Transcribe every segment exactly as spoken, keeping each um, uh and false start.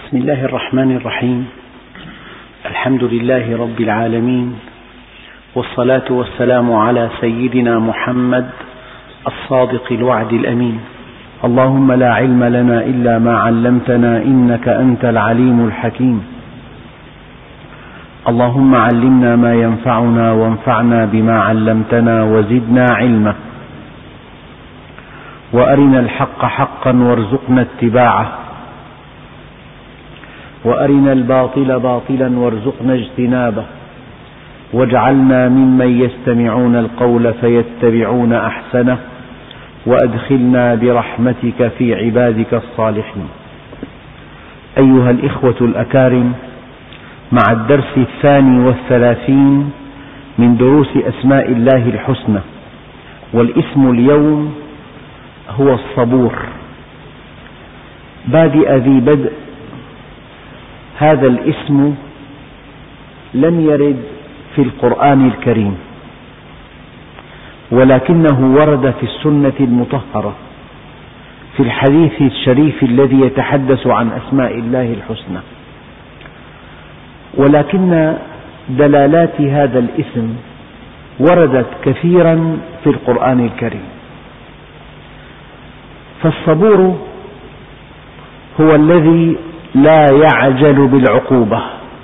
بسم الله الرحمن الرحيم. الحمد لله رب العالمين، والصلاة والسلام على سيدنا محمد الصادق الوعد الأمين. اللهم لا علم لنا إلا ما علمتنا إنك أنت العليم الحكيم. اللهم علمنا ما ينفعنا وانفعنا بما علمتنا وزدنا علما، وأرنا الحق حقا وارزقنا اتباعه، وأرنا الباطل باطلا وارزقنا اجتنابه، واجعلنا ممن يستمعون القول فيتبعون أحسنه، وأدخلنا برحمتك في عبادك الصالحين. أيها الإخوة الأكارم، مع الدرس الثاني والثلاثين من دروس أسماء الله الحسنى، والاسم اليوم هو الصبور. بادئ ذي بدء، هذا الاسم لم يرد في القرآن الكريم، ولكنه ورد في السنة المطهرة في الحديث الشريف الذي يتحدث عن أسماء الله الحسنى، ولكن دلالات هذا الاسم وردت كثيرا في القرآن الكريم. فالصبور هو الذي لا يعجل بالعقوبة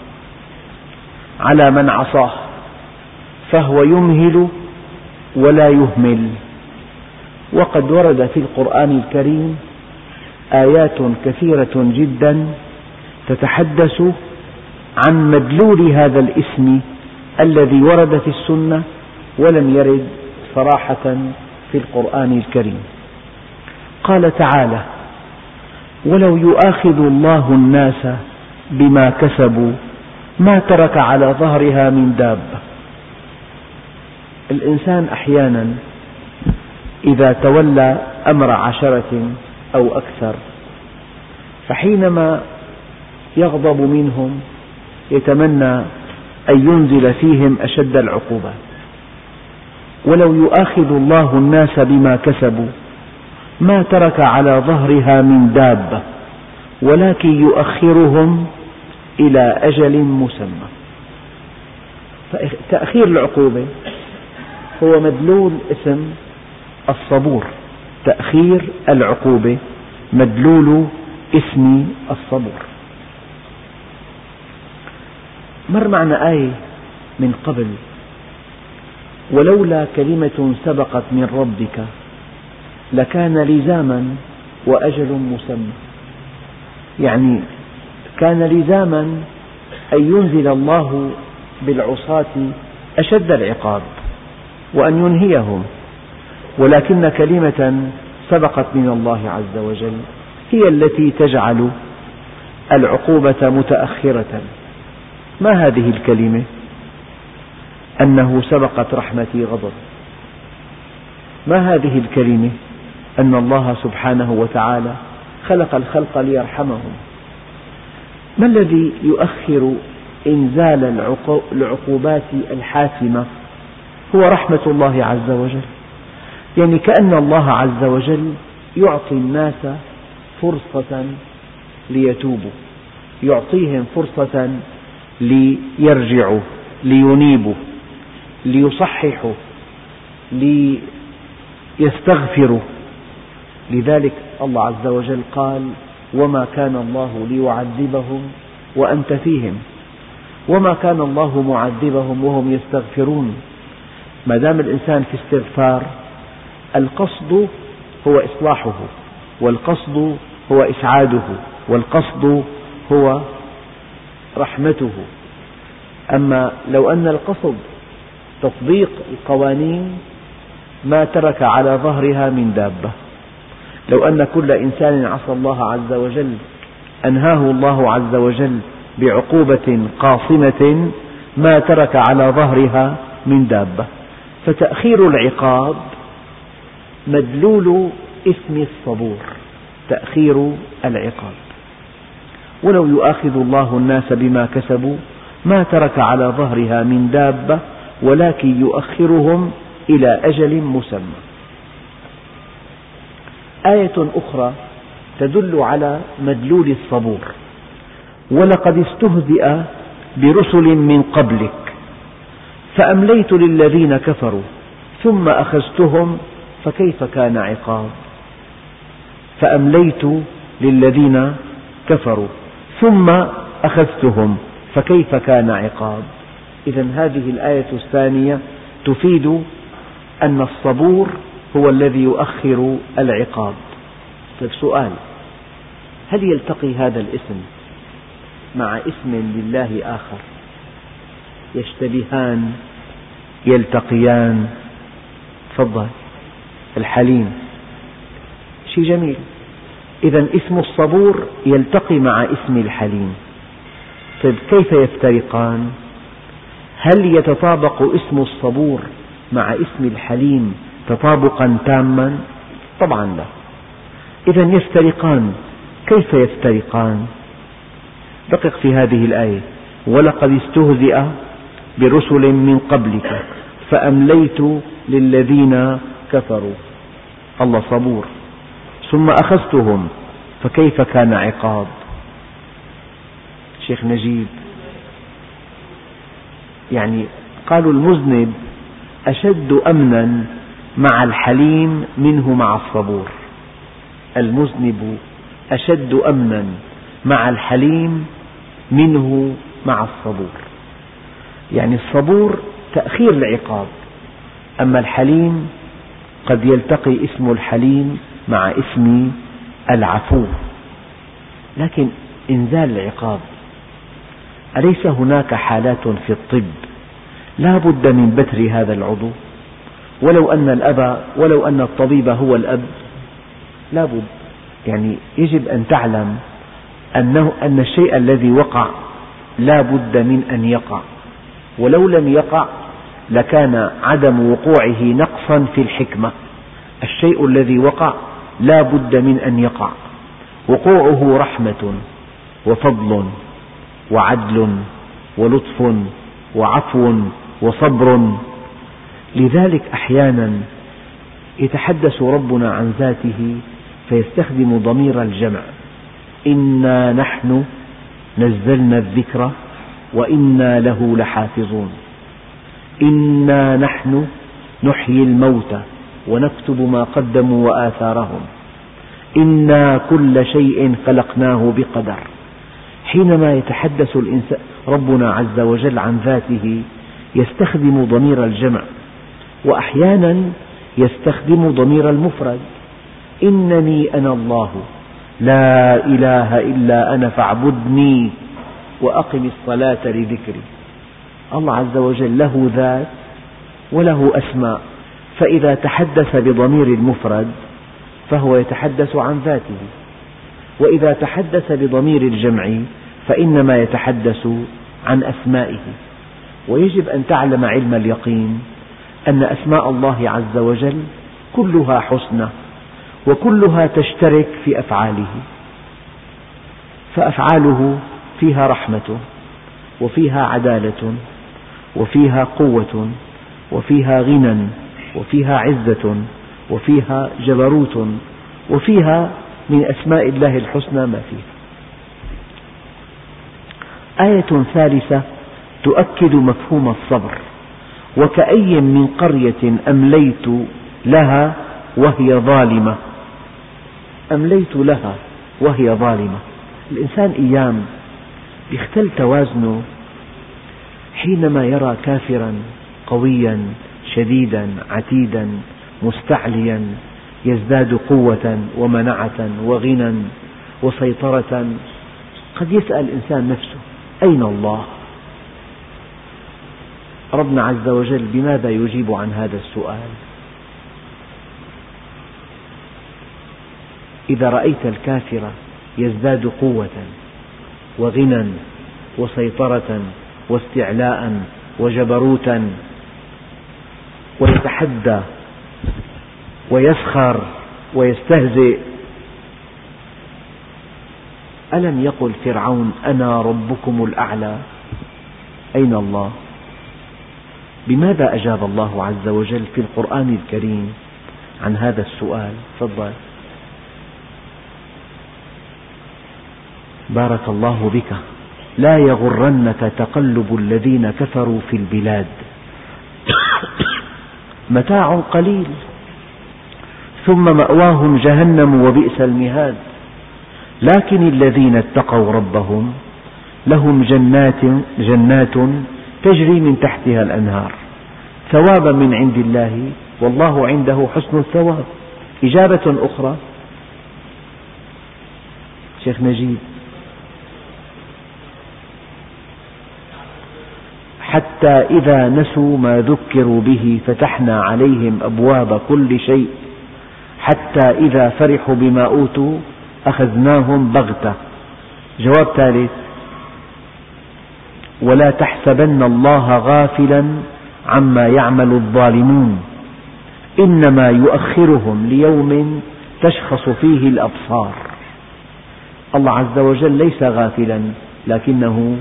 على من عصاه، فهو يمهل ولا يهمل. وقد ورد في القرآن الكريم آيات كثيرة جدا تتحدث عن مدلول هذا الاسم الذي ورد في السنة ولم يرد صراحة في القرآن الكريم. قال تعالى: ولو يؤاخذ الله الناس بما كسبوا ما ترك على ظهرها من دابة. الإنسان أحيانا إذا تولى أمر عشرة أو أكثر، فحينما يغضب منهم يتمنى أن ينزل فيهم أشد العقوبات. ولو يؤاخذ الله الناس بما كسبوا ما ترك على ظهرها من دابة ولكن يؤخرهم إلى أجل مسمى. تأخير العقوبة هو مدلول اسم الصبور. تأخير العقوبة مدلول اسم الصبور. مر معنا آية من قبل: ولولا كلمة سبقت من ربك لكان لزاما وأجل مسمى. يعني كان لزاما أن ينزل الله بالعصاة أشد العقاب وأن ينهيهم، ولكن كلمة سبقت من الله عز وجل هي التي تجعل العقوبة متأخرة. ما هذه الكلمة؟ أنه سبقت رحمتي غضب. ما هذه الكلمة؟ أن الله سبحانه وتعالى خلق الخلق ليرحمهم. ما الذي يؤخر إنزال العقوبات الحاسمة؟ هو رحمة الله عز وجل. يعني كأن الله عز وجل يعطي الناس فرصة ليتوبوا، يعطيهم فرصة ليرجعوا، لينيبوا، ليصححوا، ليستغفروا. لذلك الله عز وجل قال: وما كان الله ليعذبهم وأنت فيهم، وما كان الله معذبهم وهم يستغفرون. ما دام الإنسان في استغفار، القصد هو إصلاحه، والقصد هو إسعاده، والقصد هو رحمته. أما لو أن القصد تطبيق القوانين ما ترك على ظهرها من دابة. لو أن كل إنسان عصى الله عز وجل أنهاه الله عز وجل بعقوبة قاصمة ما ترك على ظهرها من دابة. فتأخير العقاب مدلول اسم الصبور، تأخير العقاب. ولو يؤاخذ الله الناس بما كسبوا ما ترك على ظهرها من دابة ولكن يؤخرهم إلى أجل مسمى. آية أخرى تدل على مدلول الصبور: ولقد استهزئ برسل من قبلك فأمليت للذين كفروا ثم أخذتهم فكيف كان عقاب. فأمليت للذين كفروا ثم أخذتهم فكيف كان عقاب. إذن هذه الآية الثانية تفيد أن الصبور هو الذي يؤخر العقاب. طيب سؤال، هل يلتقي هذا الاسم مع اسم لله آخر؟ يشتبهان يلتقيان؟ تفضل. الحليم شيء جميل. إذن اسم الصبور يلتقي مع اسم الحليم. طيب كيف يفترقان؟ هل يتطابق اسم الصبور مع اسم الحليم تطابقا تاما؟ طبعا لا. إذن يفترقان. كيف يفترقان؟ دقق في هذه الآية: ولقد استهزئ برسل من قبلك فأمليت للذين كفروا. الله صبور. ثم أخذتهم فكيف كان عقاب. شيخ نجيب، يعني قالوا المذنب أشد أمنا مع الحليم منه مع الصبور. المذنب أشد أمنا مع الحليم منه مع الصبور. يعني الصبور تأخير العقاب، أما الحليم قد يلتقي اسم الحليم مع اسم العفو. لكن إنزال العقاب، أليس هناك حالات في الطب لا بد من بتر هذا العضو؟ ولو أن الأب ولو أن الطبيب هو الأب لا بد. يعني يجب أن تعلم أنه أن الشيء الذي وقع لا بد من أن يقع، ولو لم يقع لكان عدم وقوعه نقصا في الحكمة. الشيء الذي وقع لا بد من أن يقع، وقوعه رحمة وفضل وعدل ولطف وعفو وصبر. لذلك أحيانا يتحدث ربنا عن ذاته فيستخدم ضمير الجمع: إنا نحن نزلنا الذكر وإنا له لحافظون. إنا نحن نحيي الموتى ونكتب ما قدموا وآثارهم. إنا كل شيء خلقناه بقدر. حينما يتحدث الإنسان ربنا عز وجل عن ذاته يستخدم ضمير الجمع، وأحيانا يستخدم ضمير المفرد: إنني أنا الله لا إله إلا أنا فاعبدني وأقم الصلاة لذكري. الله عز وجل له ذات وله أسماء، فإذا تحدث بضمير المفرد فهو يتحدث عن ذاته، وإذا تحدث بضمير الجمع فإنما يتحدث عن أسمائه. ويجب أن تعلم علم اليقين أن أسماء الله عز وجل كلها حسنى، وكلها تشترك في أفعاله. فأفعاله فيها رحمة، وفيها عدالة، وفيها قوة، وفيها غنى، وفيها عزة، وفيها جبروت، وفيها من أسماء الله الحسنى ما فيها. آية ثالثة تؤكد مفهوم الصبر: وكأي من قرية أمليت لها وهي ظالمة. أمليت لها وهي ظالمة. الإنسان أيام يختل توازنه حينما يرى كافرا قويا شديدا عتيدا مستعليا يزداد قوة ومنعة وغنى وسيطرة. قد يسأل الإنسان نفسه: أين الله؟ ربنا عز وجل بماذا يجيب عن هذا السؤال؟ إذا رأيت الكافر يزداد قوة وغنى وسيطرة واستعلاء وجبروتا ويتحدى ويسخر ويستهزئ، ألم يقل فرعون: أنا ربكم الأعلى؟ أين الله؟ بماذا أجاب الله عز وجل في القرآن الكريم عن هذا السؤال؟ تفضل. بارك الله بك. لا يغرنك تقلب الذين كفروا في البلاد متاع قليل ثم مأواهم جهنم وبئس المهاد لكن الذين اتقوا ربهم لهم جنات, جنات تجري من تحتها الأنهار ثوابا من عند الله والله عنده حسن الثواب. إجابة أخرى شيخ نجيب: حتى إذا نسوا ما ذكروا به فتحنا عليهم أبواب كل شيء حتى إذا فرحوا بما أوتوا أخذناهم بغتة. جواب ثالث: ولا تحسبن الله غافلا عما يعمل الظالمون إنما يؤخرهم ليوم تشخص فيه الأبصار. الله عز وجل ليس غافلا لكنه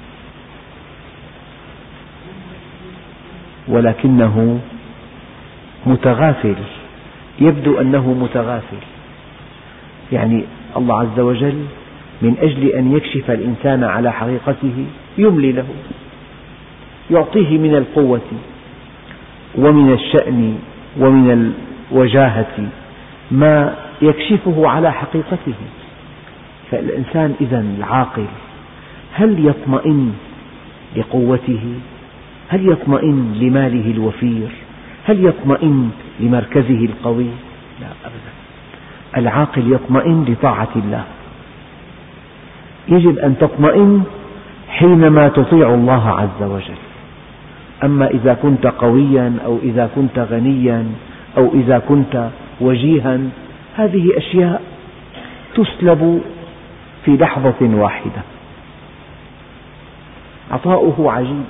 ولكنه متغافل، يبدو أنه متغافل، يعني الله عز وجل من أجل أن يكشف الإنسان على حقيقته يملي له، يعطيه من القوة ومن الشأن ومن الوجاهة ما يكشفه على حقيقته. فالإنسان إذن العاقل هل يطمئن لقوته؟ هل يطمئن لماله الوفير؟ هل يطمئن لمركزه القوي؟ لا أبدا. العاقل يطمئن لطاعة الله. يجب أن تطمئن حينما تطيع الله عز وجل. أما إذا كنت قويا أو إذا كنت غنيا أو إذا كنت وجيها، هذه أشياء تسلب في لحظة واحدة. عطاؤه عجيب.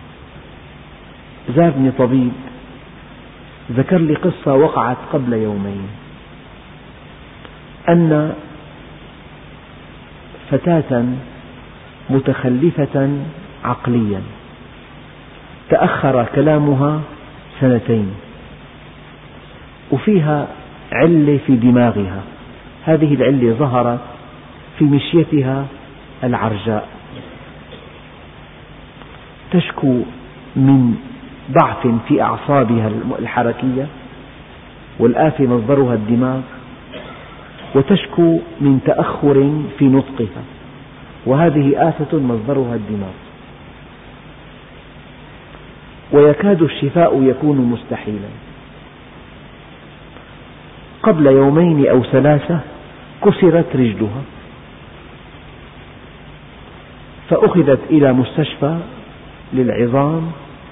زارني طبيب ذكر لي قصة وقعت قبل يومين، أن فتاة متخلفة عقليا تأخر كلامها سنتين وفيها علة في دماغها، هذه العلة ظهرت في مشيتها العرجاء، تشكو من ضعف في أعصابها الحركية والآفة مصدرها الدماغ، وتشكو من تأخر في نطقها وهذه آفة مصدرها الدماغ، ويكاد الشفاء يكون مستحيلا. قبل يومين أو ثلاثة كسرت رجلها فأخذت إلى مستشفى للعظام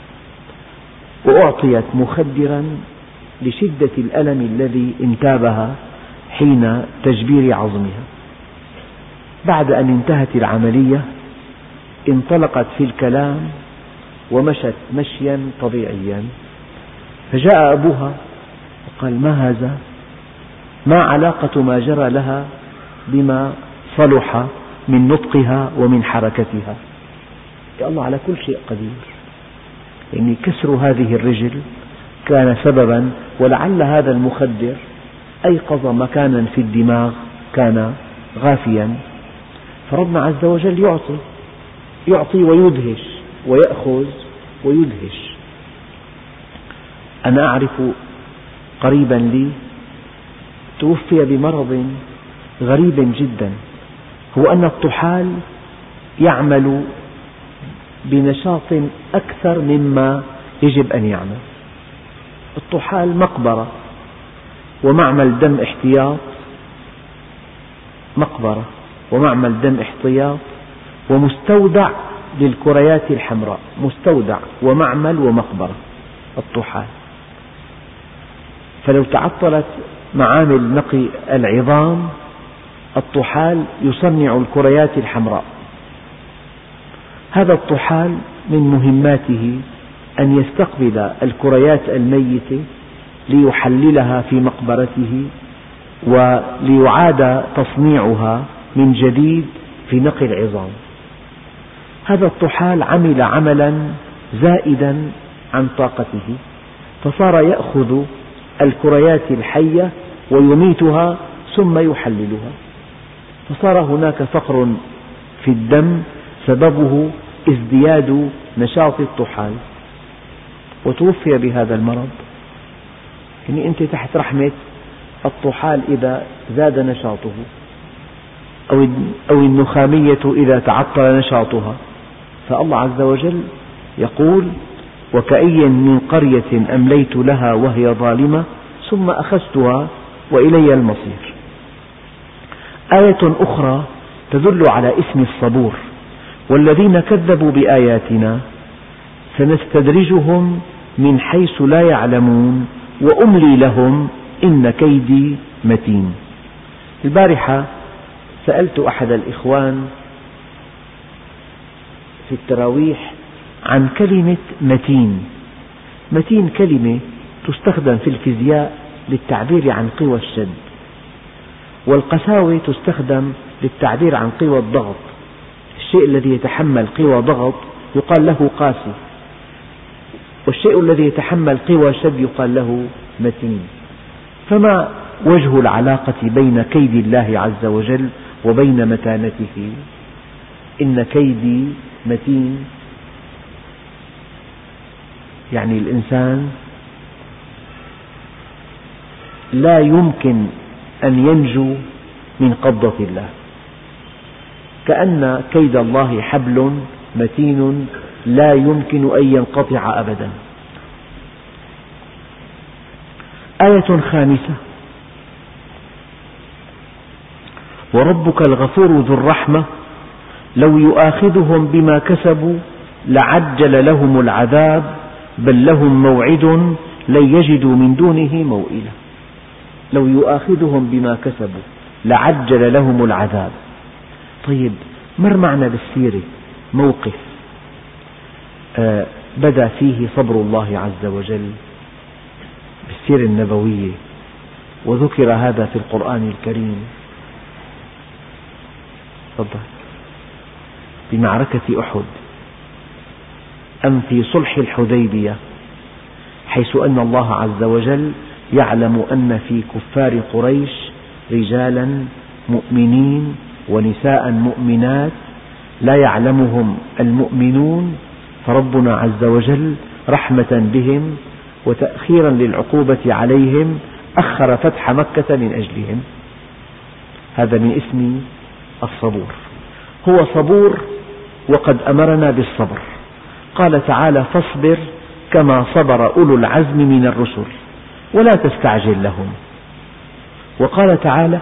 وأعطيت مخدرا لشدة الألم الذي انتابها حين تجبير عظمها. بعد أن انتهت العملية انطلقت في الكلام ومشت مشيا طبيعيا، فجاء أبوها وقال: ما هذا؟ ما علاقة ما جرى لها بما صلح من نطقها ومن حركتها؟ يا الله على كل شيء قدير. يعني كسر هذه الرجل كان سببا، ولعل هذا المخدر أيقظ مكانا في الدماغ كان غافيا، فربنا عز وجل يعطي يعطي ويدهش ويأخذ ويدهش. أنا أعرف قريبا لي توفي بمرض غريب جدا، هو أن الطحال يعمل بنشاط أكثر مما يجب أن يعمل. الطحال مقبرة ومعمل دم احتياط، مقبرة ومعمل دم احتياط ومستودع للكريات الحمراء، مستودع ومعمل ومقبرة الطحال. فلو تعطلت معامل نقي العظام الطحال يصنع الكريات الحمراء. هذا الطحال من مهماته أن يستقبل الكريات الميتة ليحللها في مقبرته وليعاد تصنيعها من جديد في نقي العظام. هذا الطحال عمل عملا زائدا عن طاقته، فصار يأخذ الكريات الحية ويميتها ثم يحللها، فصار هناك فقر في الدم سببه ازدياد نشاط الطحال وتوفي بهذا المرض. يعني أنت تحت رحمة الطحال إذا زاد نشاطه، أو النخامية إذا تعطل نشاطها. فالله عز وجل يقول: وكأي من قرية أمليت لها وهي ظالمة ثم أخذتها وإلي المصير. آية أخرى تدل على اسم الصبور: والذين كذبوا بآياتنا سنستدرجهم من حيث لا يعلمون وأملي لهم إن كيدي متين. البارحة سألت أحد الإخوان في التراويح عن كلمة متين. متين كلمة تستخدم في الفيزياء للتعبير عن قوى الشد، والقساوة تستخدم للتعبير عن قوى الضغط. الشيء الذي يتحمل قوى ضغط يقال له قاسي، والشيء الذي يتحمل قوى شد يقال له متين. فما وجه العلاقة بين كيد الله عز وجل وبين متانته؟ إن كيدي متين، يعني الإنسان لا يمكن أن ينجو من قبضة الله، كأن كيد الله حبل متين لا يمكن أن ينقطع أبدا. آية خامسة: وربك الغفور ذو الرحمة لو يؤاخذهم بما كسبوا لعجل لهم العذاب بل لهم موعد لن يجدوا من دونه موئلا. لو يؤاخذهم بما كسبوا لعجل لهم العذاب. طيب، مر معنا بالسيرة موقف آه بدا فيه صبر الله عز وجل بالسيرة النبوية، وذكر هذا في القرآن الكريم. تفضل. بمعركة أحد أم في صلح الحديبية، حيث أن الله عز وجل يعلم أن في كفار قريش رجالا مؤمنين ونساء مؤمنات لا يعلمهم المؤمنون، فربنا عز وجل رحمة بهم وتأخيرا للعقوبة عليهم أخر فتح مكة من أجلهم. هذا من اسم الصبور. هو صبور وقد أمرنا بالصبر. قال تعالى: فاصبر كما صبر أولو العزم من الرسل ولا تستعجل لهم. وقال تعالى: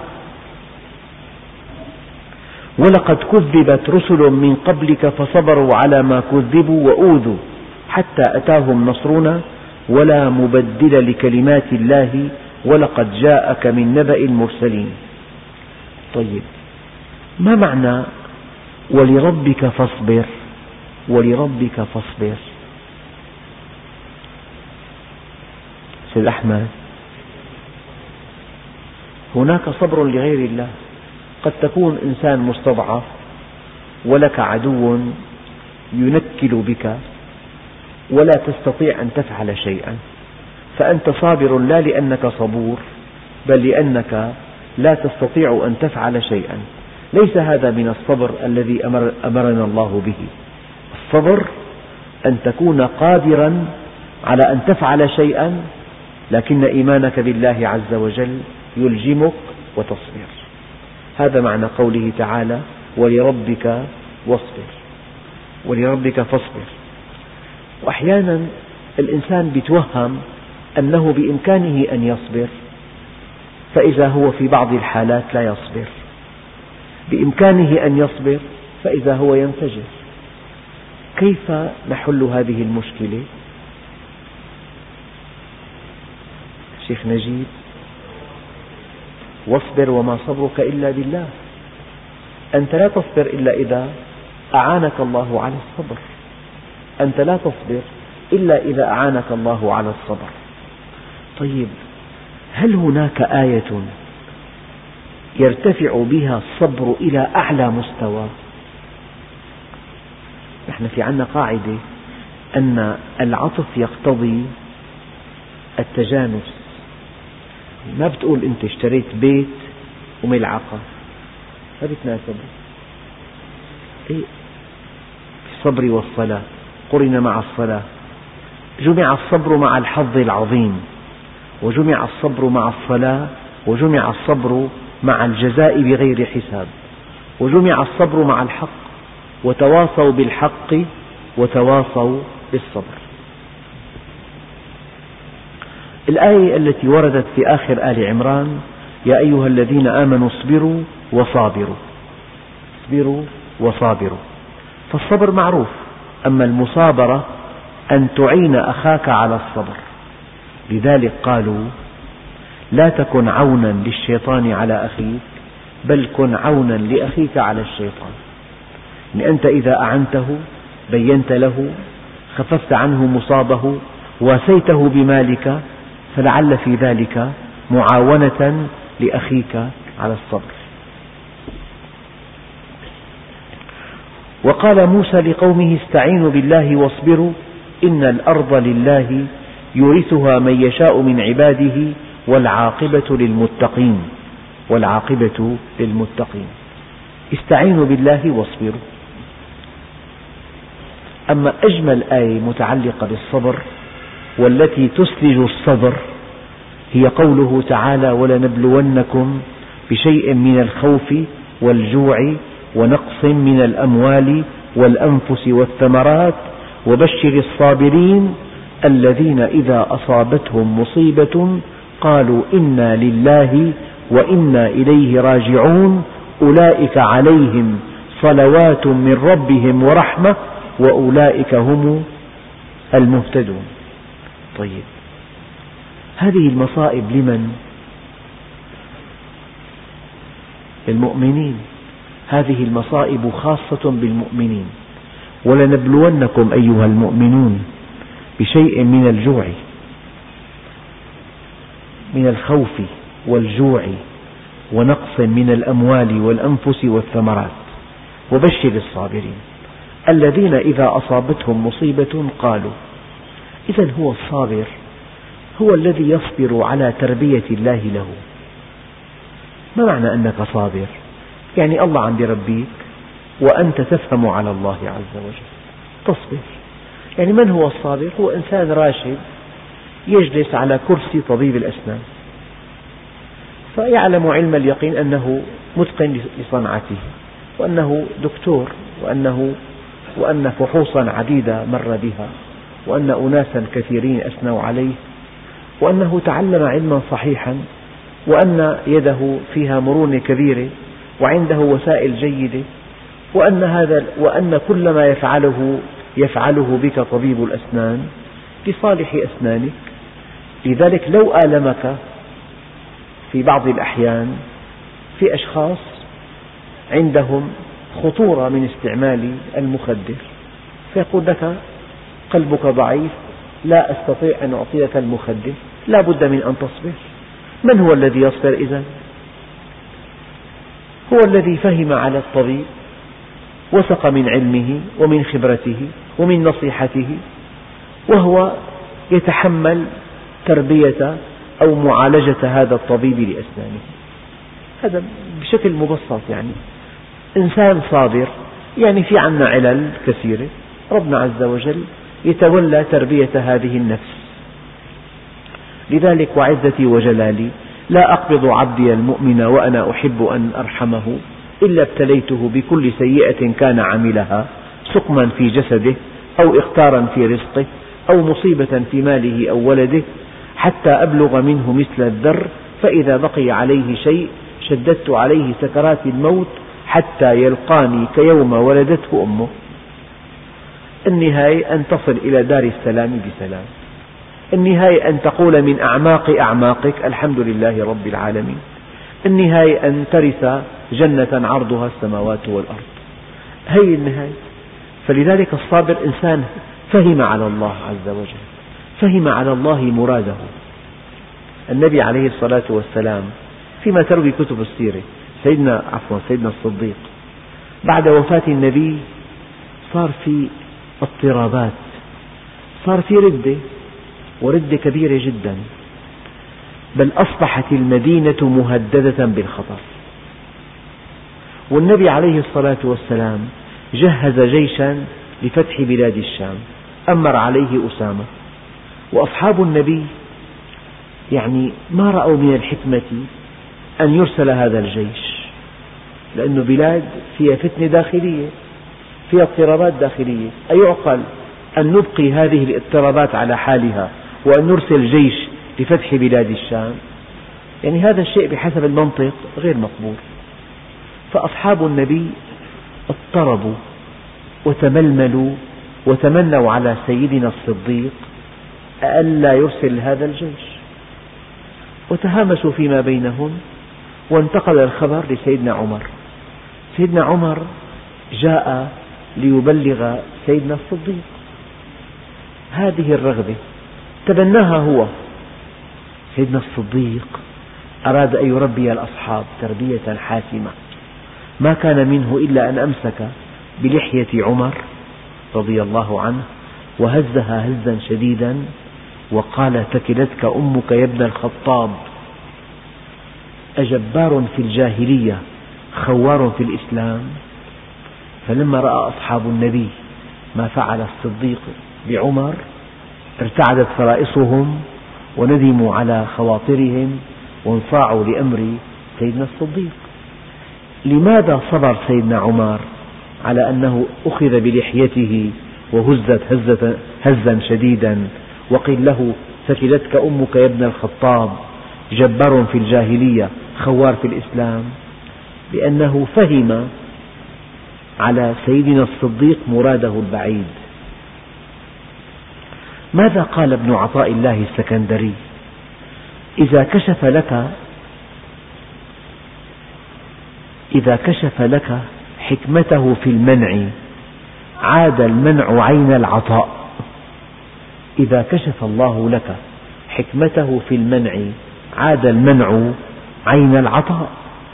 ولقد كذبت رسل من قبلك فصبروا على ما كذبوا وأوذوا حتى أتاهم نصرنا ولا مبدل لكلمات الله ولقد جاءك من نبأ المرسلين. طيب، ما معنى ولربك فاصبر؟ ولربك فاصبر سيد أحمد، هناك صبر لغير الله. قد تكون إنسان مستضعف ولك عدو ينكل بك ولا تستطيع أن تفعل شيئا، فأنت صابر لا لأنك صبور بل لأنك لا تستطيع أن تفعل شيئا. ليس هذا من الصبر الذي أمر أمرنا الله به. الصبر أن تكون قادرا على أن تفعل شيئا، لكن إيمانك بالله عز وجل يلجمك وتصبر. هذا معنى قوله تعالى: ولربك واصبر، ولربك فاصبر. وأحيانا الإنسان يتوهم أنه بإمكانه أن يصبر، فإذا هو في بعض الحالات لا يصبر. بإمكانه أن يصبر فإذا هو ينفجر. كيف نحل هذه المشكلة؟ شيخ نجيب: واصبر وما صبرك إلا بالله. أنت لا تصبر إلا إذا أعانك الله على الصبر. أنت لا تصبر إلا إذا أعانك الله على الصبر. طيب، هل هناك آية يرتفع بها الصبر إلى أعلى مستوى؟ نحن في عندنا قاعدة أن العطف يقتضي التجانس. ما بتقول أنت اشتريت بيت وملعقة، ما بتناسب. إيه؟ الصبر والصلاة قرن مع الصلاة، جمع الصبر مع الحظ العظيم، وجمع الصبر مع الصلاة، وجمع الصبر مع الجزاء بغير حساب، وجمع الصبر مع الحق، وتواصوا بالحق وتواصوا بالصبر. الآية التي وردت في آخر آل عمران: يا أيها الذين آمنوا اصبروا وصابروا، اصبروا وصابروا، فالصبر معروف، أما المصابرة أن تعين أخاك على الصبر. لذلك قالوا: لا تكن عونا للشيطان على أخيك، بل كن عونا لأخيك على الشيطان. يعني أنت إذا أعنته، بينت له، خففت عنه مصابه، واسيته بمالك، فلعل في ذلك معاونة لأخيك على الصبر. وقال موسى لقومه: استعينوا بالله واصبروا إن الأرض لله يورثها من يشاء من عباده والعاقبة للمتقين، والعاقبة للمتقين. استعينوا بالله واصبروا. أما أجمل آية متعلقة بالصبر والتي تثلج الصدر هي قوله تعالى: ولنبلونكم بشيء من الخوف والجوع ونقص من الأموال والأنفس والثمرات وبشر الصابرين الذين إذا أصابتهم مصيبة قالوا إنا لله وإنا إليه راجعون أولئك عليهم صلوات من ربهم ورحمة وأولئك هم المهتدون. طيب، هذه المصائب لمن؟ المؤمنين. هذه المصائب خاصة بالمؤمنين. ولنبلونكم أيها المؤمنون بشيء من الجوع، من الخوف والجوع ونقص من الأموال والأنفس والثمرات وبشر الصابرين الذين إذا أصابتهم مصيبة قالوا. إذن هو الصابر هو الذي يصبر على تربية الله له. ما معنى أنك صابر؟ يعني الله عم يربيك وأنت تفهم على الله عز وجل، تصبر. يعني من هو الصابر؟ هو إنسان راشد يجلس على كرسي طبيب الأسنان، فيعلم علم اليقين أنه متقن لصنعته، وأنه دكتور، وأنه وأن فحوصا عديدة مر بها، وأن أناسا كثيرين أثنوا عليه، وأنه تعلم علما صحيحا، وأن يده فيها مرونة كبيرة، وعنده وسائل جيدة، وأن هذا وأن كل ما يفعله يفعله بك طبيب الأسنان لصالح أسنانك. لذلك لو آلمك في بعض الأحيان، في أشخاص عندهم خطورة من استعمال المخدر، فيقول لك: قلبك ضعيف، لا أستطيع أن أعطيك المخدر، لا بد من أن تصبر. من هو الذي يصبر إذن؟ هو الذي فهم على الطبيب، وثق من علمه ومن خبرته ومن نصيحته، وهو يتحمل تربية أو معالجة هذا الطبيب لأسنانه. هذا بشكل مبسط. يعني إنسان صابر، يعني في عنا علل كثيرة، ربنا عز وجل يتولى تربية هذه النفس. لذلك وعزتي وجلالي لا أقبض عبدي المؤمن وأنا أحب أن أرحمه إلا ابتليته بكل سيئة كان عملها، سقما في جسده أو إخطارا في رزقه أو مصيبة في ماله أو ولده، حتى أبلغ منه مثل الذر، فإذا بقي عليه شيء شددت عليه سكرات الموت حتى يلقاني كيوم ولدته أمه. النهاية أن تصل إلى دار السلام بسلام. النهاية أن تقول من أعماق أعماقك: الحمد لله رب العالمين. النهاية أن ترث جنة عرضها السماوات والأرض. هذه النهاية. فلذلك الصابر إنسان فهم على الله عز وجل، فهم على الله مراده. النبي عليه الصلاة والسلام فيما تروي كتب السيرة، سيدنا عفوا سيدنا الصديق بعد وفاة النبي صار في اضطرابات، صار في ردة، وردة كبيرة جدا، بل أصبحت المدينة مهددة بالخطر. والنبي عليه الصلاة والسلام جهز جيشا لفتح بلاد الشام، أمر عليه أسامة. وأصحاب النبي يعني ما رأوا من الحكمة أن يرسل هذا الجيش، لأن بلاد فيها فتنة داخلية، فيها اضطرابات داخلية. أيعقل أن نبقي هذه الاضطرابات على حالها وأن نرسل جيش لفتح بلاد الشام؟ يعني هذا الشيء بحسب المنطق غير مقبول. فأصحاب النبي اضطربوا وتململوا وتمنوا على سيدنا الصديق ألا يرسل هذا الجيش، وتهامسوا فيما بينهم، وانتقل الخبر لسيدنا عمر. سيدنا عمر جاء ليبلغ سيدنا الصديق هذه الرغبة، تبناها هو. سيدنا الصديق أراد أن يربي الأصحاب تربية حاسمة، ما كان منه إلا أن أمسك بلحية عمر رضي الله عنه وهزها هزا شديدا وقال: ثكلتك أمك يا ابن الخطاب، أجبار في الجاهلية خوار في الإسلام. فلما رأى أصحاب النبي ما فعل الصديق بعمر ارتعدت فرائصهم وندموا على خواطرهم وانصاعوا لأمر سيدنا الصديق. لماذا صبر سيدنا عمر على أنه أخذ بلحيته وهزت هزة هزا شديدا وقيل له: ثكلتك أمك يا ابن الخطاب، جبار في الجاهلية خوار في الإسلام؟ لأنه فهم على سيدنا الصديق مراده البعيد. ماذا قال ابن عطاء الله السكندري؟ إذا كشف لك إذا كشف لك حكمته في المنع عاد المنع عين العطاء. إذا كشف الله لك حكمته في المنع عاد المنع عين العطاء.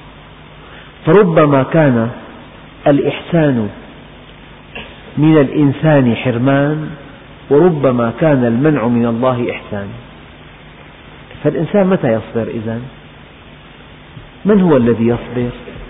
فربما كان الإحسان من الإنسان حرمان، وربما كان المنع من الله إحسان. فالإنسان متى يصبر إذن؟ من هو الذي يصبر؟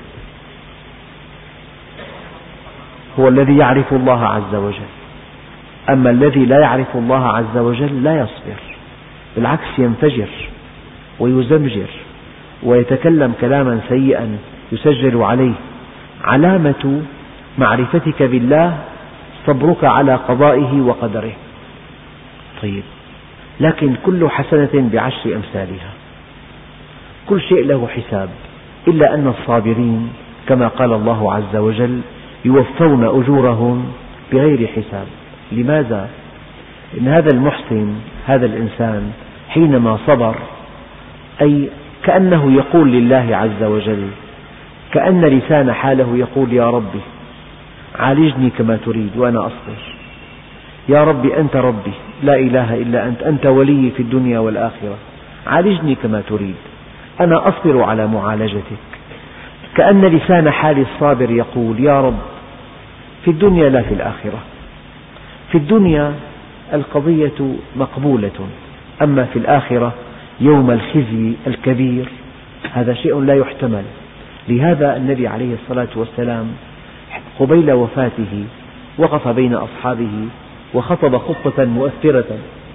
هو الذي يعرف الله عز وجل. أما الذي لا يعرف الله عز وجل لا يصبر، بالعكس ينفجر ويزمجر ويتكلم كلاما سيئا يسجل عليه. علامة معرفتك بالله صبرك على قضائه وقدره. طيب، لكن كل حسنة بعشر أمثالها، كل شيء له حساب، إلا أن الصابرين كما قال الله عز وجل يوفون أجورهم بغير حساب. لماذا؟ لأن هذا المحسن، هذا الإنسان حينما صبر أي كأنه يقول لله عز وجل، كأن لسان حاله يقول: يا ربي عالجني كما تريد وأنا أصبر، يا ربي أنت ربي لا إله إلا أنت، أنت ولي في الدنيا والآخرة، عالجني كما تريد، أنا أصبر على معالجتك. كأن لسان حال الصابر يقول: يا رب في الدنيا لا في الآخرة، في الدنيا القضية مقبولة، أما في الآخرة يوم الخزي الكبير هذا شيء لا يحتمل. لهذا النبي عليه الصلاة والسلام قبيل وفاته وقف بين أصحابه وخطب خطبة مؤثرة،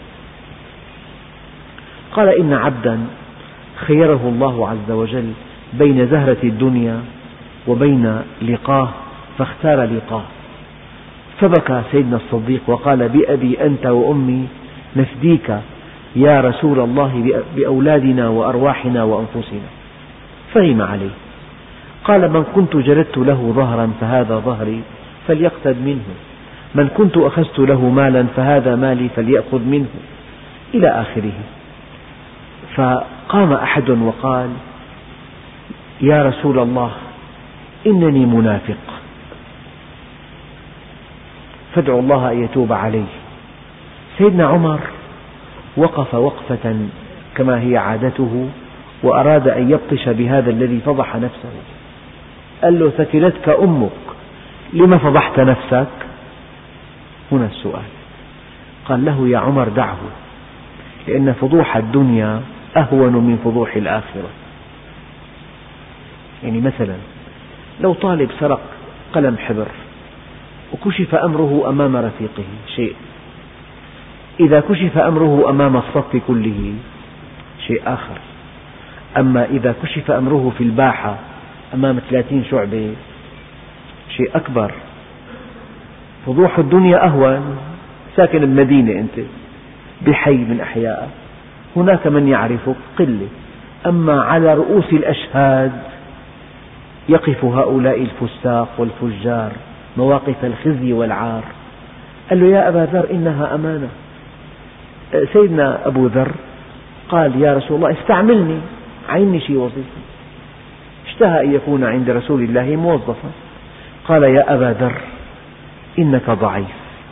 قال: إن عبدا خيره الله عز وجل بين زهرة الدنيا وبين لقاه فاختار لقاه. فبكى سيدنا الصديق وقال: بأبي أنت وأمي نفديك يا رسول الله بأولادنا وأرواحنا وأنفسنا. فهم عليه، قال: من كنت جلدت له ظهرا فهذا ظهري فليقتد منه، من كنت أخذت له مالا فهذا مالي فليأخذ منه، إلى آخره. فقام أحد وقال: يا رسول الله إنني منافق، فادعوا الله أن يتوب عليه. سيدنا عمر وقف وقفة كما هي عادته وأراد أن يبطش بهذا الذي فضح نفسه. قال له: ثكلتك أمك، لم فضحت نفسك؟ هنا السؤال. قال له: يا عمر دعه، لأن فضوح الدنيا أهون من فضوح الآخرة. يعني مثلا لو طالب سرق قلم حبر وكشف أمره أمام رفيقه شيء، إذا كشف أمره أمام الصف كله شيء آخر. أما إذا كشف أمره في الباحة أمام ثلاثين شعبة شيء أكبر. فضوح الدنيا أهون، ساكن بمدينة أنت بحي من أحيائها، هناك من يعرفك قلة. أما على رؤوس الأشهاد يقف هؤلاء الفساق والفجار مواقف الخزي والعار. قال له: يا أبا ذر إنها أمانة. سيدنا أبو ذر قال: يا رسول الله استعملني، عيني شيء وظيفة. اشتهى أن يكون عند رسول الله موظفا. قال: يا أبا ذر إنك ضعيف،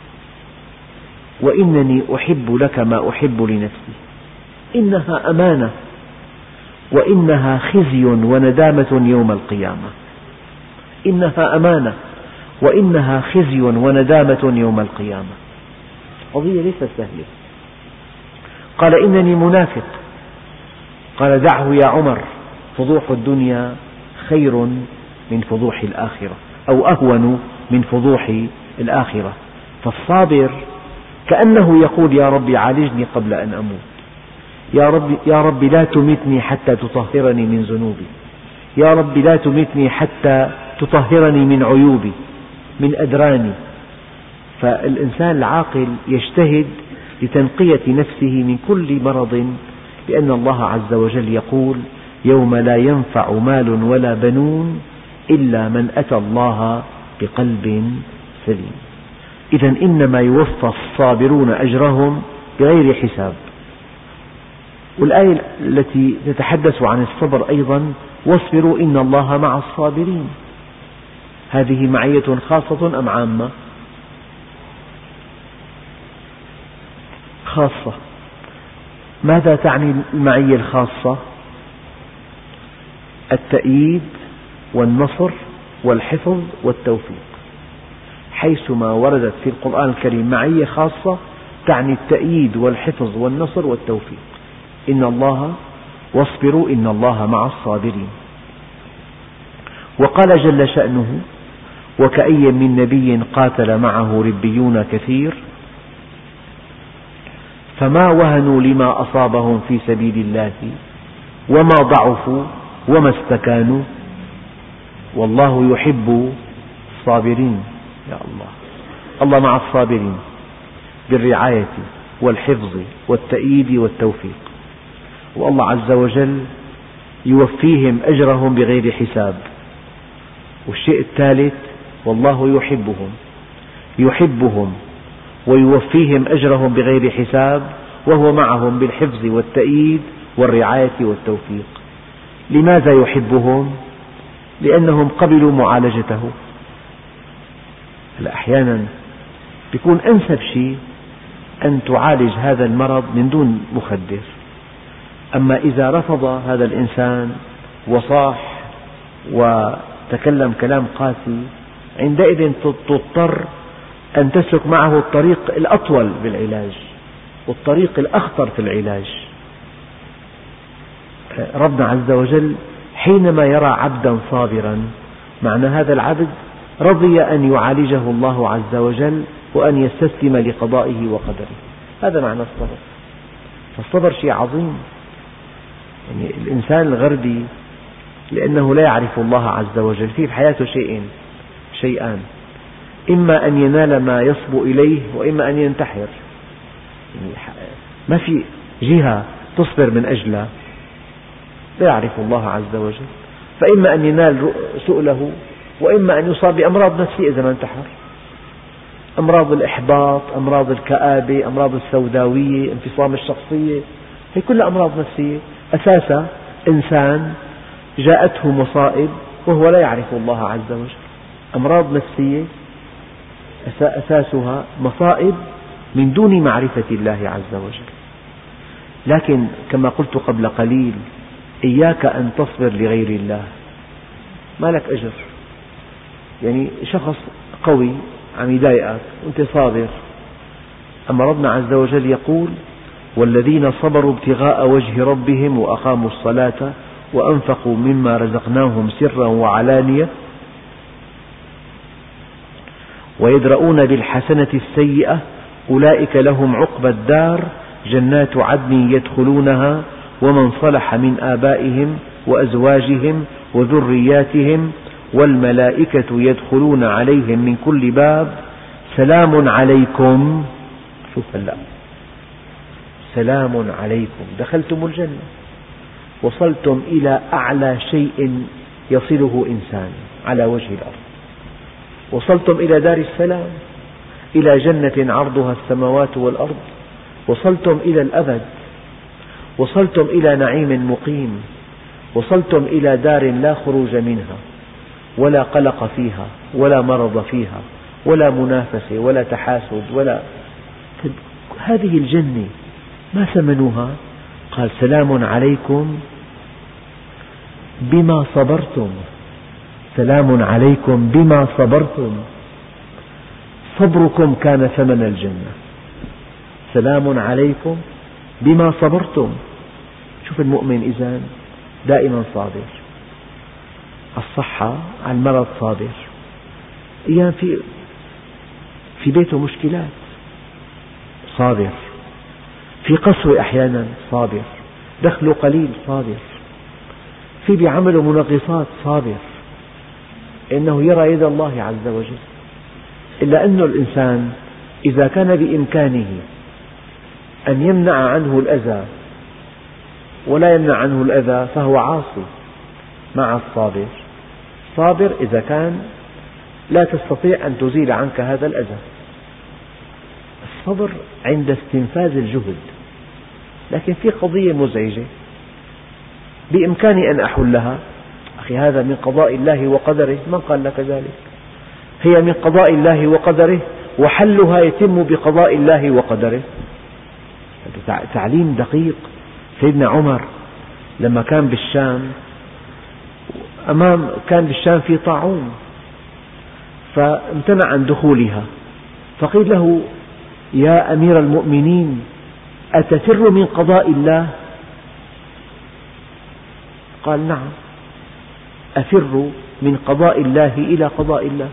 وإنني أحب لك ما أحب لنفسي، إنها أمانة وإنها خزي وندامة يوم القيامة. إنها أمانة وإنها خزي وندامة يوم القيامة. قضية ليست سهلة. قال: إنني منافق. قال: دعه يا عمر، فضوح الدنيا خير من فضوح الآخرة، أو أهون من فضوح الآخرة. فالصابر كأنه يقول: يا رب عالجني قبل أن أموت، يا رب, يا رب لا تمتني حتى تطهرني من ذنوبي، يا رب لا تمتني حتى تطهرني من عيوبي، من أدراني. فالإنسان العاقل يجتهد لتنقية نفسه من كل مرض، لأن الله عز وجل يقول: يوم لا ينفع مال ولا بنون إلا من أتى الله بقلب سليم. إذا إنما يوفى الصابرون أجرهم بغير حساب. والآية التي تتحدث عن الصبر أيضا: واصبروا إن الله مع الصابرين. هذه معية خاصة أم عامة؟ خاصة. ماذا تعني المعية الخاصة؟ التأييد والنصر والحفظ والتوفيق. حيثما وردت في القرآن الكريم معية خاصة تعني التأييد والحفظ والنصر والتوفيق. إن الله واصبروا إن الله مع الصابرين. وقال جل شأنه: وكأي من نبي قاتل معه ربيون كثير فما وهنوا لما أصابهم في سبيل الله وما ضعفوا وما استكانوا والله يحب الصابرين. يا الله، الله مع الصابرين بالرعاية والحفظ والتأييد والتوفيق، والله عز وجل يوفيهم أجرهم بغير حساب. والشيء الثالث: والله يحبهم، يحبهم ويوفيهم أجرهم بغير حساب، وهو معهم بالحفظ والتأييد والرعاية والتوفيق. لماذا يحبهم؟ لأنهم قبلوا معالجته. أحيانا يكون أنسب شيء أن تعالج هذا المرض من دون مخدر. أما إذا رفض هذا الإنسان وصاح وتكلم كلام قاسي، عندئذ تضطر أن تسلك معه الطريق الأطول بالعلاج والطريق الأخطر في العلاج. ربنا عز وجل حينما يرى عبدا صابرا، معنى هذا العبد رضي أن يعالجه الله عز وجل وأن يستسلم لقضائه وقدره. هذا معنى الصبر. فالصبر شيء عظيم. يعني الإنسان الغربي لأنه لا يعرف الله عز وجل في حياته شيئين شيئان: إما أن ينال ما يصبو إليه، وإما أن ينتحر. ما في جهة تصبر من أجلها، لا يعرف الله عز وجل، فإما أن ينال سؤله، وإما أن يصاب بأمراض نفسية إذا ما انتحر. أمراض الإحباط، أمراض الكآبة، أمراض السوداوية، انفصام الشخصية، هي كلها أمراض نفسية. أساسا إنسان جاءته مصائب وهو لا يعرف الله عز وجل. أمراض نفسية أساسها مصائب من دون معرفة الله عز وجل. لكن كما قلت قبل قليل: إياك أن تصبر لغير الله، ما لك أجر. يعني شخص قوي عم يضايقك وأنت صابر، أما ربنا عز وجل يقول: والذين صبروا ابتغاء وجه ربهم وأقاموا الصلاة وأنفقوا مما رزقناهم سرا وعلانية ويدرؤون بالحسنة السيئة أولئك لهم عقبى الدار جنات عدن يدخلونها ومن صلح من آبائهم وأزواجهم وذرياتهم والملائكة يدخلون عليهم من كل باب سلام عليكم. شوف هلأ سلام عليكم، دخلتم الجنة، وصلتم إلى أعلى شيء يصله إنسان على وجه الأرض، وصلتم إلى دار السلام، إلى جنة عرضها السماوات والأرض، وصلتم إلى الأبد، وصلتم إلى نعيم مقيم، وصلتم إلى دار لا خروج منها ولا قلق فيها ولا مرض فيها ولا منافسة ولا تحاسد ولا. هذه الجنة ما ثمنها؟ قال سلام عليكم بما صبرتم، سلام عليكم بما صبرتم، صبركم كان ثمن الجنة، سلام عليكم بما صبرتم. شوف المؤمن إذن دائما صابر، الصحة على المرض صابر، أيام في في بيته مشكلات صابر، في قسوة أحيانا صابر، دخله قليل صابر، في بعمله منغصات صابر، إنه يرى يد الله عز وجل. إلا أن الإنسان إذا كان بإمكانه أن يمنع عنه الأذى ولا يمنع عنه الأذى فهو عاصي مع الصابر. صابر إذا كان لا تستطيع أن تزيل عنك هذا الأذى. الصبر عند استنفاذ الجهد، لكن في قضية مزعجة بإمكاني أن أحلها، أخي هذا من قضاء الله وقدره، من قال لك ذلك؟ هي من قضاء الله وقدره، وحلها يتم بقضاء الله وقدره. تعليم دقيق. سيدنا عمر لما كان بالشام، أمام كان بالشام في طاعون، فامتنع عن دخولها، فقيل له يا أمير المؤمنين أتفر من قضاء الله؟ قال نعم، أفر من قضاء الله إلى قضاء الله.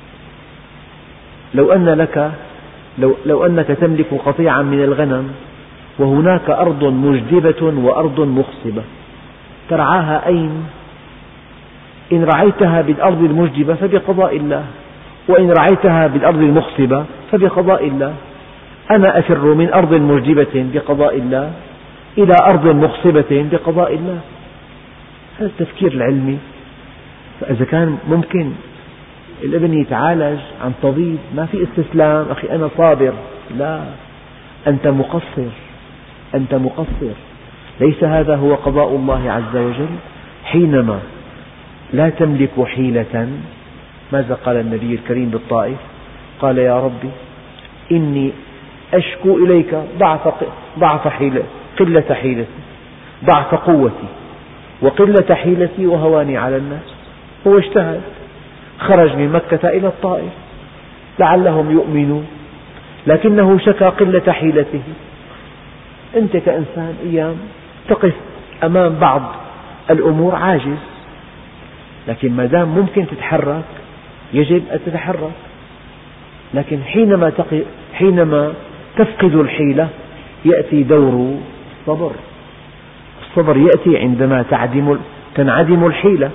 لو أن لك لو, لو أنك تملك قطيعا من الغنم وهناك أرض مجدبة وأرض مخصبة، ترعاها أين؟ إن رعيتها بالأرض المجدبة فبقضاء الله، وإن رعيتها بالأرض المخصبة فبقضاء الله. أنا أفر من أرض مجدبة بقضاء الله إلى أرض مخصبة بقضاء الله. هذا التفكير العلمي. فإذا كان ممكن الابن يتعالج عن طبيب، ما في استسلام، أخي أنا صابر، لا، أنت مقصر، أنت مقصر. ليس هذا هو قضاء الله عز وجل؟ حينما لا تملك حيلة، ماذا قال النبي الكريم بالطائف؟ قال يا ربي إني أشكو إليك ضعف ضعف حيلة قلة حيلتي، ضعف قوتي وقلة حيلتي وهواني على الناس. هو اجتهد، خرج من مكة إلى الطائف لعلهم يؤمنوا، لكنه شكى قلة حيلته. أنت كإنسان أيام تقف أمام بعض الأمور عاجز، لكن ما دام ممكن تتحرك يجب أن تتحرك. لكن حينما حينما تفقد الحيلة يأتي دور الصبر. الصبر يأتي عندما تعدم تنعدم الحيلة.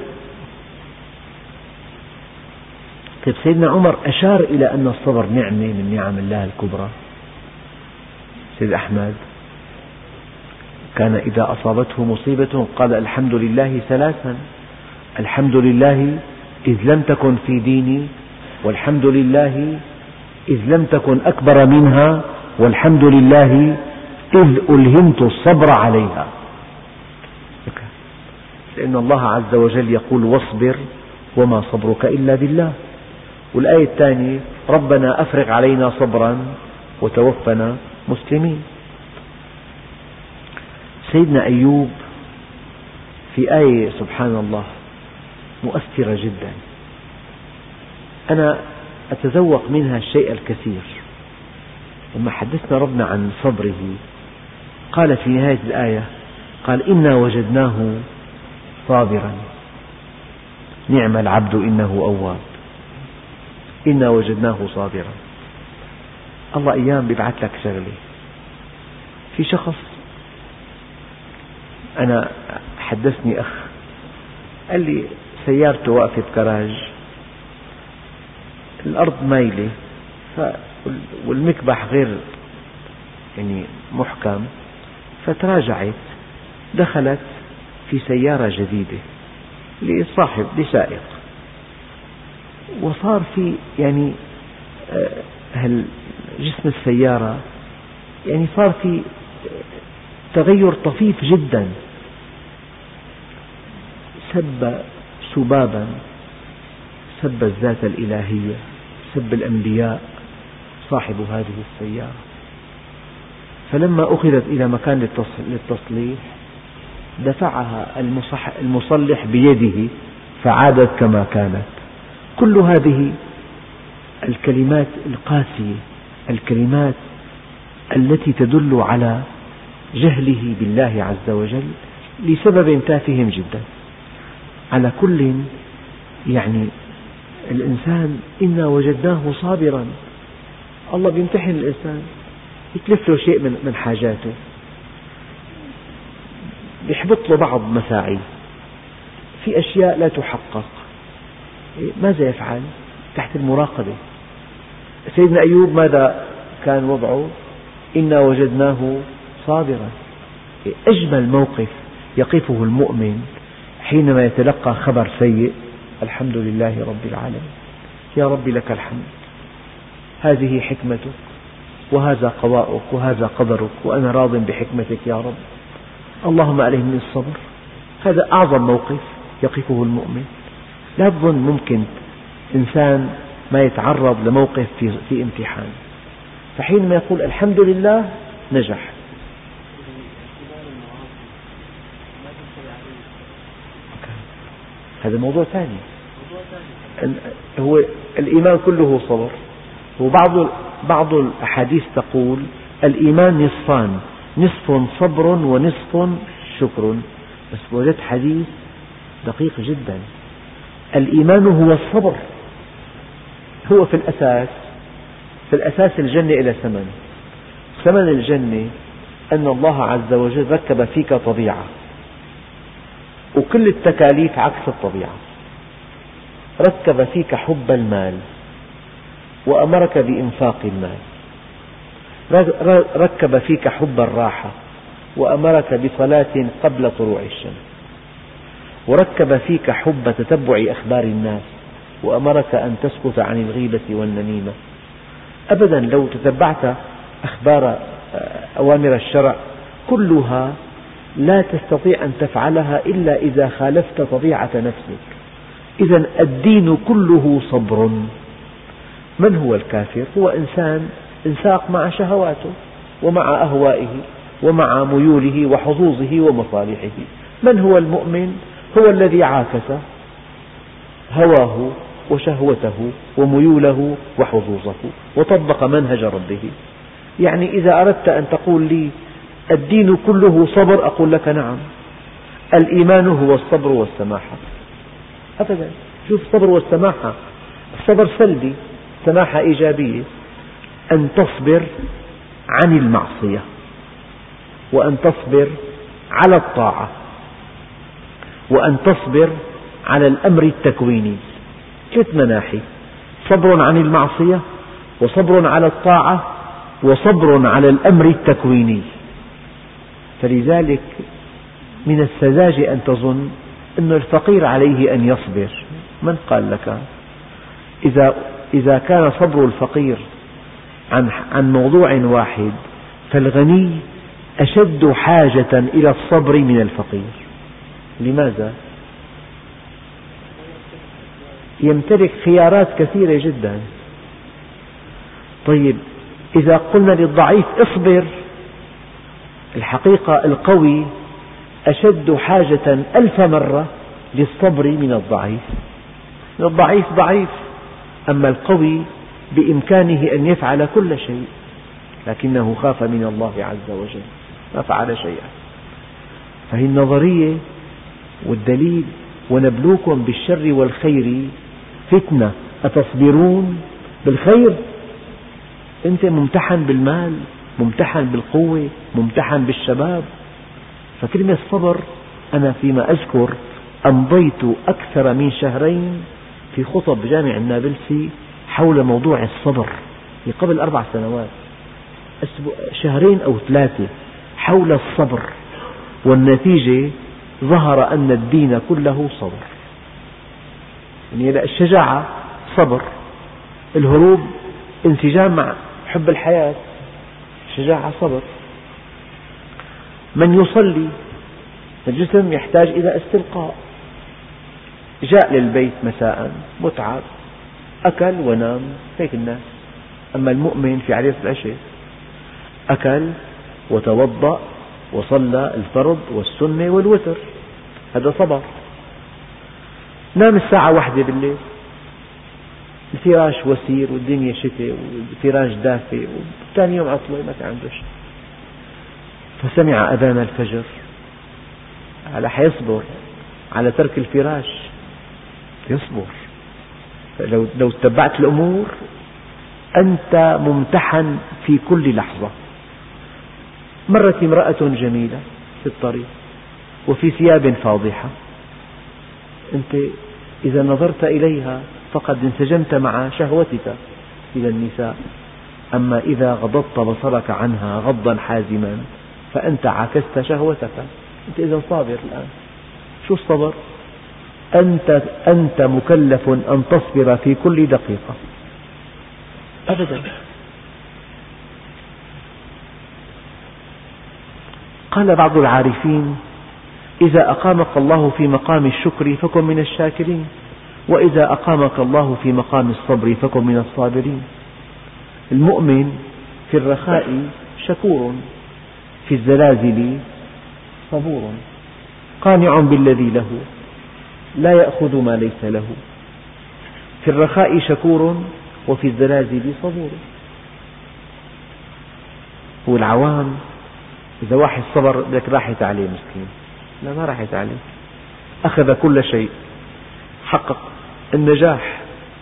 طيب سيدنا عمر أشار إلى أن الصبر نعمة من نعم الله الكبرى. سيد أحمد كان إذا أصابته مصيبة قال الحمد لله ثلاثا: الحمد لله إذ لم تكن في ديني، والحمد لله إذ لم تكن أكبر منها، والحمد لله إذ ألهمت الصبر عليها. لأن الله عز وجل يقول واصبر وما صبرك إلا بالله. والآية الثانية ربنا أفرغ علينا صبرا وتوفنا مسلمين. سيدنا أيوب في آية سبحان الله مؤثرة جدا، أنا أتذوق منها الشيء الكثير. لما حدثنا ربنا عن صبره قال في نهاية الآية قال إنا وجدناه صابرا نعم العبد إنه أواب. إنا وجدناه صابرا. الله أيام بيبعث لك شغلة. في شخص أنا حدثني أخ قال لي سيارته واقفة بكراج، الأرض مايلة والمكبح غير يعني محكم، فتراجعت، دخلت في سيارة جديدة لصاحب لسائق، وصار في يعني جسم السيارة يعني صار في تغير طفيف جدا، سب سبابا، سب الذات الإلهية، سب الأنبياء صاحب هذه السيارة. فلما أخذت إلى مكان للتصليح دفعها المصلح بيده فعادت كما كانت. كل هذه الكلمات القاسية، الكلمات التي تدل على جهله بالله عز وجل لسبب تافه جدا. على كل يعني الإنسان إنا وجدناه صابرا، الله بيمتحن الإنسان، يتلف له شيء من حاجاته، يحبط له بعض مساعيه، في أشياء لا تحقق، ماذا يفعل؟ تحت المراقبة. سيدنا أيوب ماذا كان وضعه؟ إنا وجدناه صابرا. أجمل موقف يقفه المؤمن حينما يتلقى خبر سيء: الحمد لله رب العالمين، يا رب لك الحمد، هذه حكمتك وهذا قضاؤك وهذا قدرك وأنا راض بحكمتك يا رب، اللهم ألهمني الصبر. هذا أعظم موقف يقفه المؤمن. لا تظن ممكن إنسان ما يتعرض لموقف في, في امتحان، فحينما يقول الحمد لله نجح. هذا موضوع ثاني، هو الإيمان كله صبر. وبعض بعض الأحاديث تقول الإيمان نصفان، نصف صبر ونصف شكر، بس وجدت حديث دقيق جدا. الإيمان هو الصبر، هو في الأساس في الأساس الجنة إلى ثمن. ثمن الجنة أن الله عز وجل ركب فيك طبيعة، وكل التكاليف عكس الطبيعة. ركب فيك حب المال وأمرك بإنفاق المال، ركب فيك حب الراحة وأمرك بصلاة قبل طلوع الشمس، وركب فيك حب تتبع أخبار الناس وأمرك أن تسكت عن الغيبة والنميمة. أبدا لو تتبعت أخبار أوامر الشرع كلها لا تستطيع أن تفعلها إلا إذا خالفت طبيعة نفسك. إذا الدين كله صبر. من هو الكافر؟ هو إنسان انساق مع شهواته ومع أهوائه ومع ميوله وحظوظه ومصالحه. من هو المؤمن؟ هو الذي عاكس هواه وشهوته وميوله وحظوظه وطبق منهج ربه. يعني إذا أردت أن تقول لي الدين كله صبر أقول لك نعم، الإيمان هو الصبر والسماحة. أبدا، شوف الصبر والسماحة، الصبر سلبي، سماحة إيجابية. أن تصبر عن المعصية وأن تصبر على الطاعة وأن تصبر على الأمر التكويني. ثلاث مناحي: صبر عن المعصية وصبر على الطاعة وصبر على الأمر التكويني. فلذلك من السذاجة أن تظن أن الفقير عليه أن يصبر. من قال لك؟ إذا إذا كان صبر الفقير عن عن موضوع واحد فالغني أشد حاجة إلى الصبر من الفقير. لماذا؟ يمتلك خيارات كثيرة جدا. طيب إذا قلنا للضعيف اصبر، الحقيقة القوي أشد حاجة ألف مرة للصبر من الضعيف. الضعيف ضعيف، أما القوي بإمكانه أن يفعل كل شيء، لكنه خاف من الله عز وجل ما فعل شيئا. فهي النظرية والدليل: ونبلوكم بالشر والخير فتنة أتصبرون بالخير أنت ممتحن بالمال، ممتحن بالقوة، ممتحن بالشباب. فكلمة صبر، أنا فيما أذكر أمضيت أكثر من شهرين في خطب جامع النابلسي حول موضوع الصبر قبل أربع سنوات، شهرين أو ثلاثة حول الصبر، والنتيجة ظهر أن الدين كله صبر. يعني الشجاعة صبر، الهروب انسجام مع حب الحياة، الشجاعة صبر. من يصلي، الجسم يحتاج إلى استلقاء، جاء للبيت مساء متعب، أكل ونام، هيك الناس. أما المؤمن في عريس العشاء أكل وتوضأ وصلى الفرض والسنة والوتر، هذا صبر. نام الساعة واحدة بالليل، الفراش وسير والدنيا شتاء والفراش دافئ، وثاني يوم عطلة ما في عنده شيء، فسمع أذان الفجر، على حيصبر على ترك الفراش، يصبر. لو لو اتبعت الأمور أنت ممتحن في كل لحظة. مرت امرأة جميلة في الطريق وفي ثياب فاضحة، أنت إذا نظرت إليها فقد انسجمت مع شهوتك إلى النساء، أما إذا غضضت بصرك عنها غضا حازما فأنت عاكست شهوتك. أنت إذا صابر الآن. شو الصبر؟ أنت, أنت مكلف أن تصبر في كل دقيقة أبدا. قال بعض العارفين: إذا أقامك الله في مقام الشكر فكن من الشاكرين، وإذا أقامك الله في مقام الصبر فكن من الصابرين. المؤمن في الرخاء شكور، في الزلازل صبور، قانع بالذي له، لا يأخذ ما ليس له. في الرخاء شكور وفي الزلازل صبور. والعوام إذا واحد صبر لك راحت عليه مسكين، لا ما راحت عليه، أخذ كل شيء، حقق النجاح.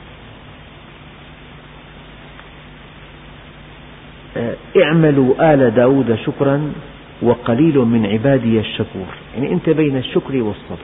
اعملوا آل داود شكرا وقليل من عبادي الشكور. يعني أنت بين الشكر والصبر.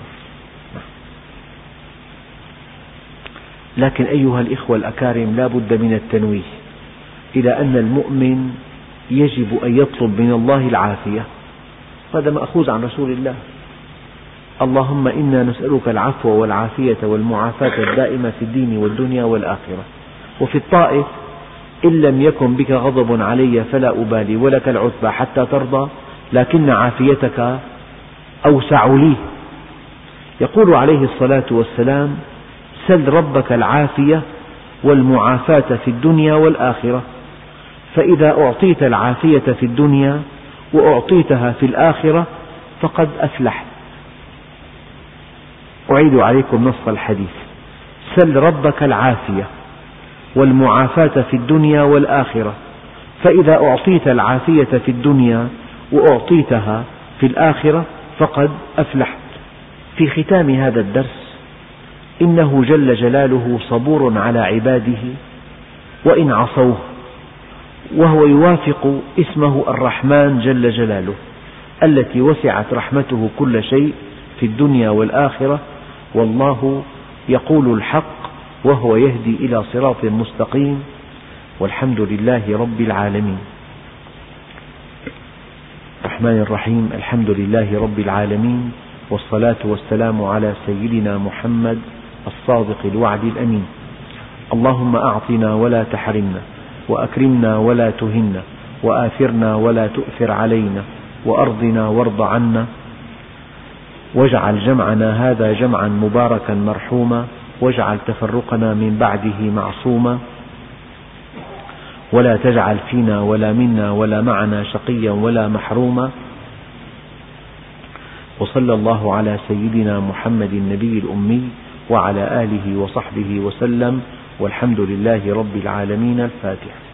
لكن أيها الإخوة الأكارم، لا بد من التنويه إلى أن المؤمن يجب أن يطلب من الله العافية. هذا مأخوذ عن رسول الله: اللهم إنا نسألك العفو والعافية والمعافاة الدائمة في الدين والدنيا والآخرة. وفي الطائف: إن لم يكن بك غضب علي فلا أبالي ولك العتبى حتى ترضى لكن عافيتك أوسع لي. يقول عليه الصلاة والسلام: سل ربك العافية والمعافاة في الدنيا والآخرة، فإذا أعطيت العافية في الدنيا وأعطيتها في الآخرة فقد أفلحت. أعيد عليكم نص الحديث: سل ربك العافية والمعافاة في الدنيا والآخرة، فإذا أعطيت العافية في الدنيا وأعطيتها في الآخرة فقد أفلحت. في ختام هذا الدرس: إنه جل جلاله صبور على عباده وإن عصوه، وهو يوافق اسمه الرحمن جل جلاله التي وسعت رحمته كل شيء في الدنيا والآخرة، والله يقول الحق وهو يهدي إلى صراط مستقيم، والحمد لله رب العالمين. الرحمن الرحيم. الحمد لله رب العالمين، والصلاة والسلام على سيدنا محمد الصادق الوعد الأمين. اللهم أعطنا ولا تحرمنا، وأكرمنا ولا تهنا، وآثرنا ولا تؤثر علينا، وأرضنا وارض عنا، واجعل جمعنا هذا جمعا مباركا مرحوما، واجعل تفرقنا من بعده معصوما، ولا تجعل فينا ولا منا ولا معنا شقيا ولا محروما. وصلى الله على سيدنا محمد النبي الأمي وعلى آله وصحبه وسلم، والحمد لله رب العالمين. الفاتحة.